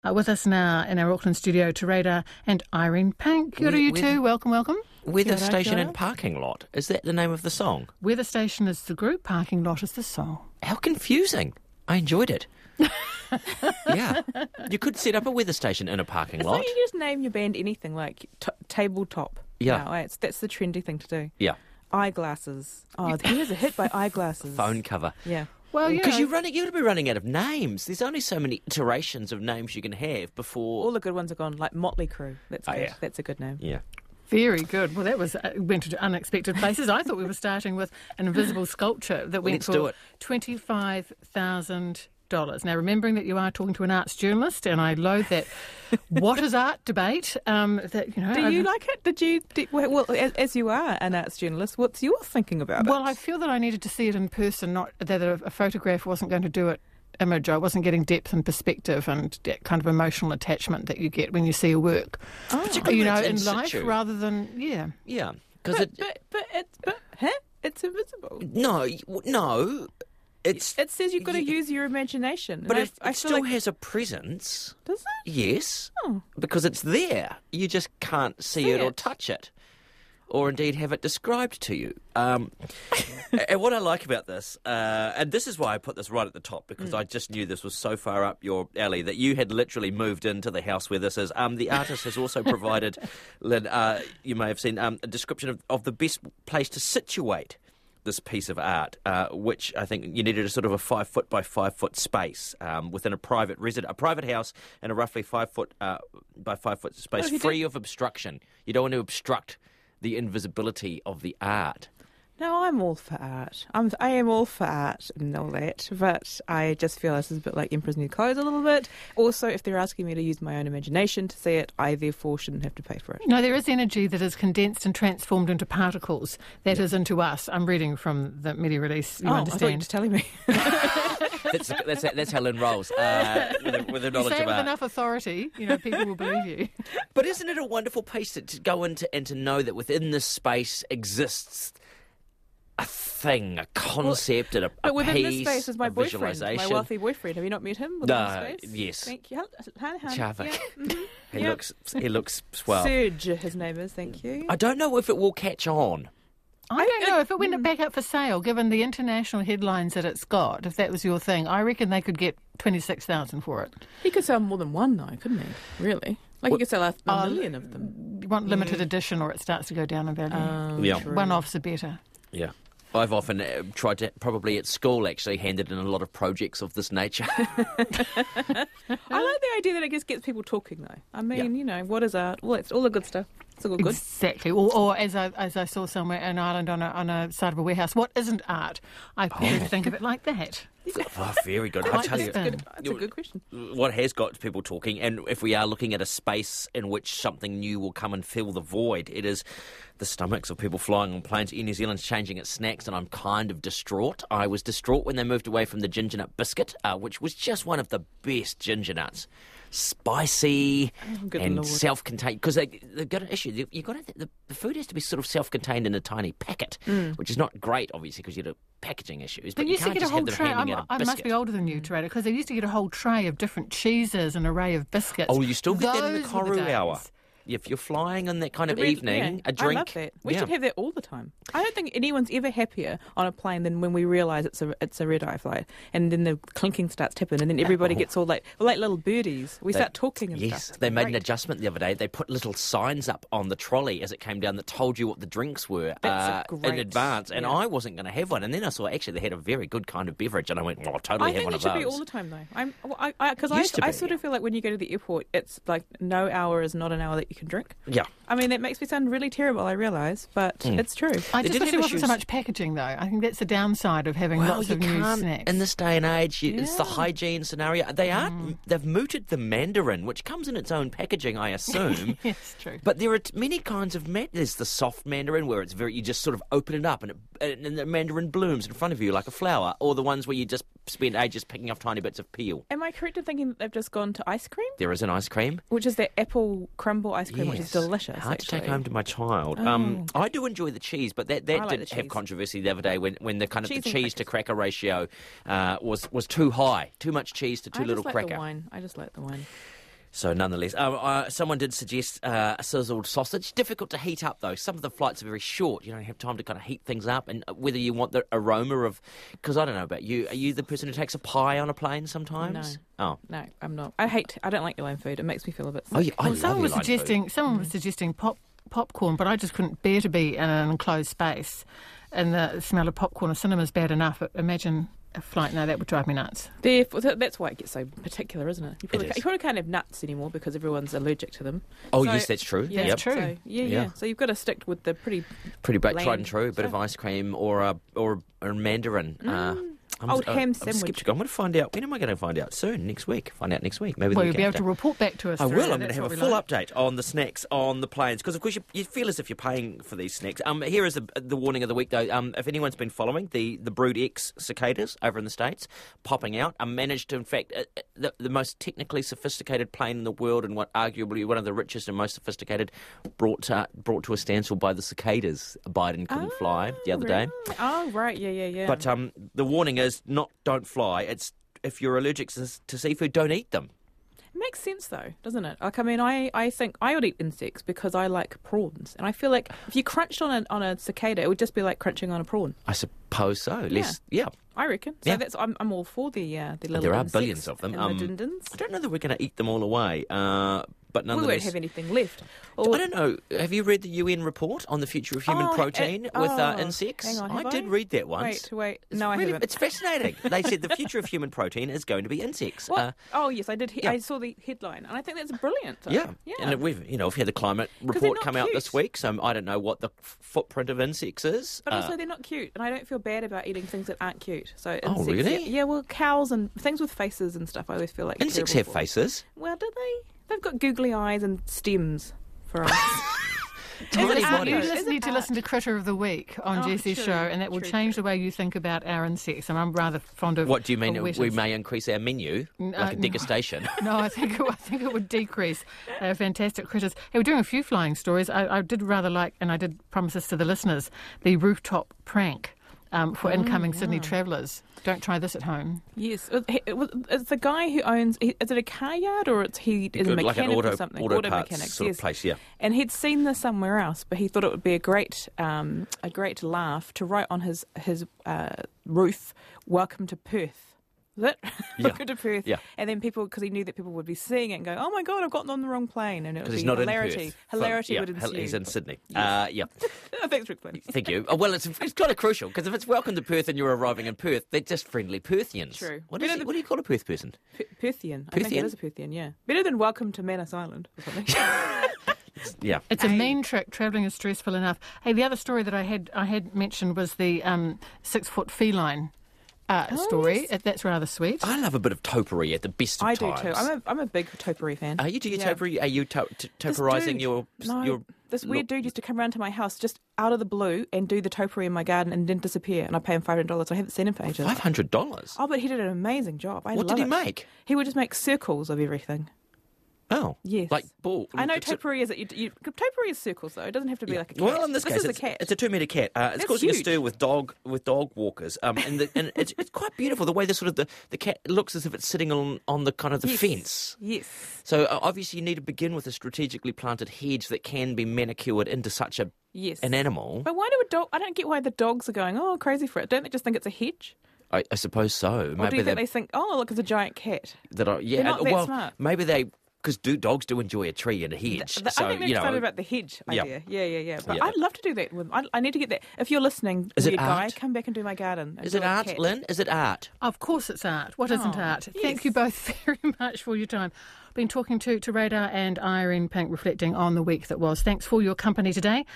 With us now in our Auckland studio, Teresa and Irene Pink. Kia ora, you two. Welcome. Weather Station and Parking Lot. Is that the name of the song? Weather Station is the group, Parking Lot is the song. How confusing. I enjoyed it. Yeah. You could set up a weather station in a parking lot. It's like you just name your band anything, like tabletop. Yeah. No, that's the trendy thing to do. Yeah. Eyeglasses. Oh, here's a hit by Eyeglasses. Phone cover. Yeah. Well, Because you're going to be running out of names. There's only so many iterations of names you can have before... All the good ones are gone, like Motley Crue. That's good. Yeah. That's a good name. Yeah. Very good. Well, that was went to unexpected places. I thought we were starting with an invisible sculpture that went for $25,000. Now, remembering that you are talking to an arts journalist, and I loathe that what is art debate. That Do you like it? Well, as you are an arts journalist, what's your thinking about it? Well, I feel that I needed to see it in person, not that a photograph wasn't going to do it. Image. I wasn't getting depth and perspective and that kind of emotional attachment that you get when you see a work, Particularly in life, rather than Yeah. But it's invisible. No. It says you've got to use your imagination. But And it I still feel like, has a presence. does it? Yes. Oh. Because it's there. You just can't see it or touch it. Or indeed have it described to you. And what I like about this, and this is why I put this right at the top, because I just knew this was so far up your alley that you had literally moved into the house where this is. The artist has also provided, Lynn, you may have seen, a description of the best place to situate this piece of art, which I think you needed a sort of a 5 foot by 5 foot space within a private house in a roughly 5 foot by 5 foot space, free of obstruction. You don't want to obstruct the invisibility of the art. No, I'm all for art. I am all for art and all that, but I just feel this is a bit like Emperor's New Clothes a little bit. Also, if they're asking me to use my own imagination to see it, I therefore shouldn't have to pay for it. No, there is energy that is condensed and transformed into particles. That is into us. I'm reading from the media release. You I thought you were just telling me. That's how Lynn rolls, with the knowledge you say of it with art. enough authority, people will believe you. But isn't it a wonderful place to go into and to know that within this space exists a thing, a concept, and a But within piece, this space is my a boyfriend, my visualisation. wealthy boyfriend. Have you not met him? Within No, this space? yes. Thank you. Hi. Chavik. Yeah. Mm-hmm. He looks swell. Serge, his name is. Thank you. I don't know if it will catch on. I don't know if it went back up for sale, given the international headlines that it's got. If that was your thing, I reckon they could get $26,000 for it. He could sell more than one, though, couldn't he? Really? Like, he could sell a million of them. You want limited edition, or it starts to go down in value. Yeah. True. One-offs are better. Yeah. I've often tried to, probably at school actually, handed in a lot of projects of this nature. I like the idea that it just gets people talking, though. I mean, what is art? Well, it's all the good stuff. It's all good. Exactly. Or as I saw somewhere, an island on a side of a warehouse. What isn't art? I prefer to think of it like that. Oh, very good. I I like tell the you, spin. That's a good question. what has got people talking, and if we are looking at a space in which something new will come and fill the void, it is the stomachs of people flying on planes. Air New Zealand's changing its snacks, and I'm kind of distraught. I was distraught when they moved away from the ginger nut biscuit, which was just one of the best ginger nuts. Spicy and Lord. self-contained, because they've got an issue. The food has to be sort of self-contained in a tiny packet, which is not great, obviously, because you have packaging issues. They But you used to can't get a just whole have them tray. handing out a I must biscuit. be older than you, Teresa, because they used to get a whole tray of different cheeses, an array of biscuits. Oh, you still get that in the Those were Koru hour. days. If you're flying on that kind of evening, a drink. I love that. We yeah. should have that all the time. I don't think anyone's ever happier on a plane than when we realise it's a red-eye flight, and then the clinking starts to happen, and then everybody gets all like little birdies. We start talking and Yes, stuff. they made an Great. adjustment the other day. They put little signs up on the trolley as it came down that told you what the drinks were That's a in great- advance, and yeah. I wasn't going to have one. And then I saw actually they had a very good kind of beverage, and I went, well, I'll totally I have think one it of should those. be all the time, though. Because Used to I be, sort yeah. of feel like when you go to the airport, it's like no hour is not an hour that you can drink. Yeah. I mean, that makes me sound really terrible, I realise, but it's true. I They just did wish have there wasn't so issues- much packaging, though. I think that's the downside of having Well, lots you of new can't snacks. in this day and age. It's the Yeah. hygiene scenario. They are. They've mooted the mandarin, which comes in its own packaging, I assume. Yes, true. But there are many kinds of There's the soft mandarin where it's you just sort of open it up and the mandarin blooms in front of you like a flower, or the ones where you just spend ages picking off tiny bits of peel. Am I correct in thinking that they've just gone to ice cream? There is an ice cream. Which is that apple crumble ice cream, which is Yes. delicious. Hard to take actually. home to my child. I do enjoy the cheese, but that like did the have cheese. controversy the other day when the kind of Cheese the and cheese to crackers. cracker ratio was too high. Too much cheese to too little I just like cracker. the wine. I just like the wine. So nonetheless, someone did suggest a sizzled sausage. Difficult to heat up, though. Some of the flights are very short. You don't have time to kind of heat things up. And whether you want the aroma of... Because I don't know about you. Are you the person who takes a pie on a plane sometimes? No. Oh. No, I'm not. I don't like airline food. It makes me feel a bit sick. Oh, yeah, I Well, love someone was airline food. suggesting popcorn, but I just couldn't bear to be in an enclosed space. And the smell of popcorn or cinema's bad enough. But imagine a flight. No, that would drive me nuts. That's why it gets so particular, isn't it? You It is. probably can't have nuts anymore because everyone's allergic to them. Oh, So- yes, that's true. Yeah, Yep. true. So, yeah. Yeah. So you've got to stick with the pretty Pretty tried bland and true. A bit of stuff. ice cream or a mandarin. Old ham sandwich. Skeptical. I'm going to find out. When am I going to find out? Soon, next week. Find out next week. Maybe the Well, week you'll be able after. to report back to us. I will. Sarah. I'm going to That's have what a we full like. update on the snacks on the planes because, of course, you feel as if you're paying for these snacks. Here is the warning of the week, though. If anyone's been following the Brood X cicadas over in the States popping out, managed to, in fact, the most technically sophisticated plane in the world and what arguably one of the richest and most sophisticated brought to a standstill by the cicadas. Biden couldn't fly the other day. Oh, right. Yeah. But the warning is don't fly. It's if you're allergic to seafood, don't eat them. It makes sense, though, doesn't it? Like, I mean, I think I would eat insects because I like prawns. And I feel like if you crunched on a cicada, it would just be like crunching on a prawn. I suppose so. Yeah. I reckon. So Yeah. I'm all for the little There are insects billions of them. and the dindins. I don't know that we're going to eat them all away, but We nonetheless... won't have anything left. I don't know. Have you read the UN report on the future of human protein with insects? Hang on, I have did I? read that once. Wait. It's No, I haven't. It's fascinating. They said the future of human protein is going to be insects. What? Yes, I did. yeah. I saw the headline, and I think that's brilliant. Though. Yeah. Yeah. And we've had the climate they're report not come out cute. this week, so I don't know what the footprint of insects is. But also, they're not cute, and I don't feel bad about eating things that aren't cute. So Oh, insects, really? Yeah, well, cows and things with faces and stuff. I always feel like insects terrible have for. faces. Well, do they? They've got googly eyes and stems for us. Tiny art, bodies. You though? just Is it need to art? listen to Critter of the Week on Oh, Jesse's true, show, and that will true, change true. the way you think about our insects. And I'm rather fond of. What do you mean? of We wetters. may increase our menu like a no. degustation. No, I think it would decrease. They are fantastic critters. Hey, we're doing a few flying stories. I did rather like, and I did promise this to the listeners, the rooftop prank for incoming Sydney travellers. Don't try this at home. Yes, it's the guy who owns. Is it a car yard or is a mechanic like an or something? auto parts mechanic, sort yes. of place, yeah. And he'd seen this somewhere else, but he thought it would be a great laugh to write on his roof, "Welcome to Perth." Is it? Yeah. Welcome to Perth. Yeah. And then because he knew that people would be seeing it and going, "Oh my God, I've gotten on the wrong plane," and it would Because be he's not hilarity. in Perth. Hilarity would ensue. He's in Sydney. Yes. Yeah. Thanks for explaining. Thank you. Well, it's kind of crucial because if it's welcome to Perth and you're arriving in Perth, they're just friendly Perthians. True. What do you call a Perth person? Perthian. I think Perthian? it is a Perthian, yeah. Better than Welcome to Manus Island or something. Yeah. It's a mean trick. Travelling is stressful enough. Hey, the other story that I had mentioned was the 6-foot feline story. yes. That's rather sweet. I love a bit of topiary at the best of I times. do too. I'm a big topiary fan. Are you? Do you Yeah. topiary? Are you This topiarising dude- your? This weird dude used to come around to my house just out of the blue and do the topiary in my garden and then disappear, and I pay him $500. I haven't seen him for ages. $500. Oh, but he did an amazing job. I What love did he it. make? He would just make circles of everything. Oh, Yes. like ball. I know it's a- topiary is topiary is circles though. It doesn't have to be like a cat. Well, in this case, is a it's, cat. it's a 2-metre cat. It's That's causing a huge. stir with dog walkers, and it's quite beautiful the way the cat looks as if it's sitting on the kind of the Yes. fence. Yes. So obviously you need to begin with a strategically planted hedge that can be manicured into such an Yes. animal. But why do a dog? I don't get why the dogs are going crazy for it. Don't they just think it's a hedge? I suppose so. Or do Maybe you think they think, look, it's a giant cat? yeah. They're not that well, smart. maybe they. Because dogs do enjoy a tree and a hedge. So, I think they're excited about the hedge Yeah. idea. Yeah. But Yeah. I'd love to do that. I need to get that. If you're listening, Is it weird guy, art? come back and do my garden. and Is do it a art, cat. Lynn? Is it art? Of course it's art. What isn't Oh, art? yes. Thank you both very much for your time. Been talking to Radar and Irene Pink, reflecting on the week that was. Thanks for your company today.